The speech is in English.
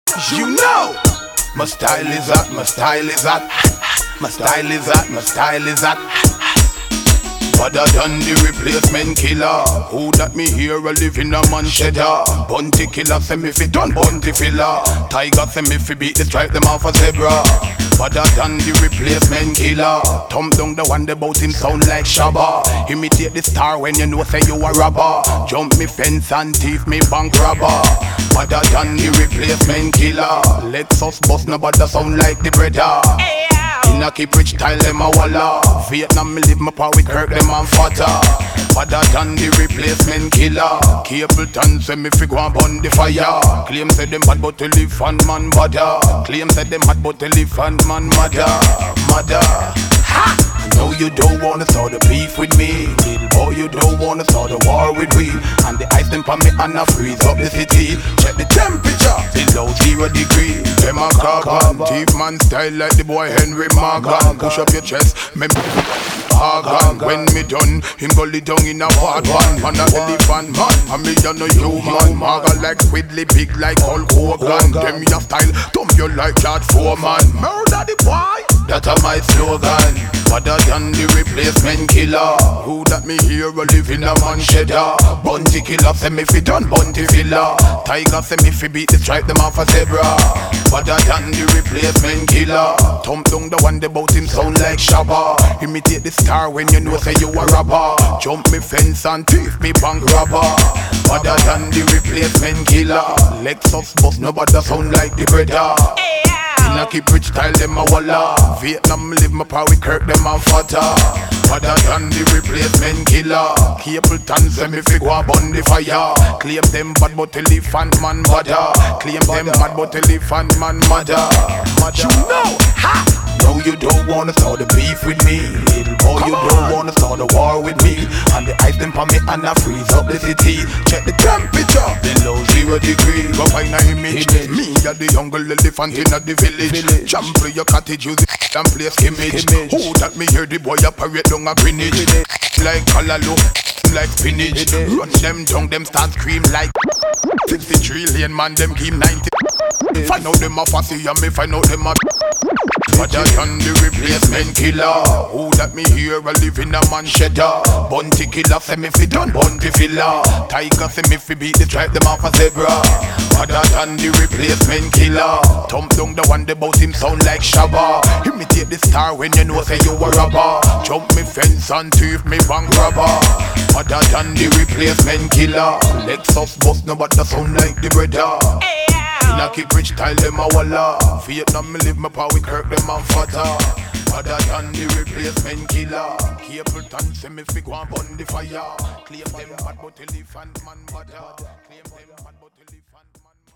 You know, my style is hot, my style is hot, my style is hot, my style is hot. Father done the replacement killer. Who that me here a live in a man cheddar? Bunty killer say me fi done bunty filler. Tiger say me fi beat the stripe them off a zebra. Father done the replacement killer. Thumb down the one that bout him sound like Shabba. Imitate the star when you know say you a robber. Jump me fence and thief me bank robber. Father done the replacement killer. Lexus bust nobody sound like the brother. In a keep rich style them a walla. Vietnam me live my power with Kirk them and Fatter. Father done the replacement killer. Capleton say me fi go and burn the fire. Claim say them bad but elephant man bother. Claim say them hot but elephant man mother. Ha! No, you don't wanna start the beef with me. Little boy, you don't wanna start the war with me. And the ice them on me and I freeze up the city. Check the temperature, below 0 degrees. Them a carbon, thief man style like the boy Henry Morgan. Push up your chest, organ. When me done, him go lay down in a part one. Man a elephant man, and me a no human. Maga like Quiddly, big like Hulk Hogan. Them your style, thump you like George Foreman. Murder the boy, that a my slogan. Father than the replacement killer. Who that me here a live in a man cheddar? Bunty killer say me fi done bunty filler. Tiger say me fi beat the stripe them off a zebra. Father than the replacement killer. Thump down the one that bout him sound like Shabba. Imitate the star when you know say you a rapper. Jump me fence and thief me bank robber. Father than the replacement killer. Lexus bust nobody sound like the brother. In a keep rich style them a walla. Vietnam live my power with Kirk them and Fatter. Father than the replacement killer. Capleton say me fi go and burn the fire. Claim them bad but elephant man bother. Claim them bad but elephant man mother. You know, ha! No, you don't wanna start the beef with me. Little boy, you don't wanna start a war with me. And the ice them on me and I freeze up the city. Check the temperature, below 0 degrees. Go find a image. Me a the jungle elephant in the village. Jump to your cottage, use it and play skimmage. Who that me hear the boy a parade down a Greenwich. Like callaloo, like spinach. Run them down, them start scream like 60 trillion man, them keep 90. Find out them a fussy and me find out them a Father done the replacement killer. Who that me here a live in a man cheddar? Bunty killer say me fi done bunty filler. Tiger say me fi beat the stripe them off a zebra. Father done the replacement killer. Thump down the one that bout him sound like Shabba. Imitate the star when you know say you a robber. Jump me fence and thief me bank robber. Father done the replacement killer. Lexus bust nobody sound like the brother. In a keep rich style them a walla. Vietnam me live my power with Kirk them and Fatter. Father than the replacement killer. Capleton say me fi go and burn the fire. Claim them bad but elephant man mother. Claim them bad but elephant man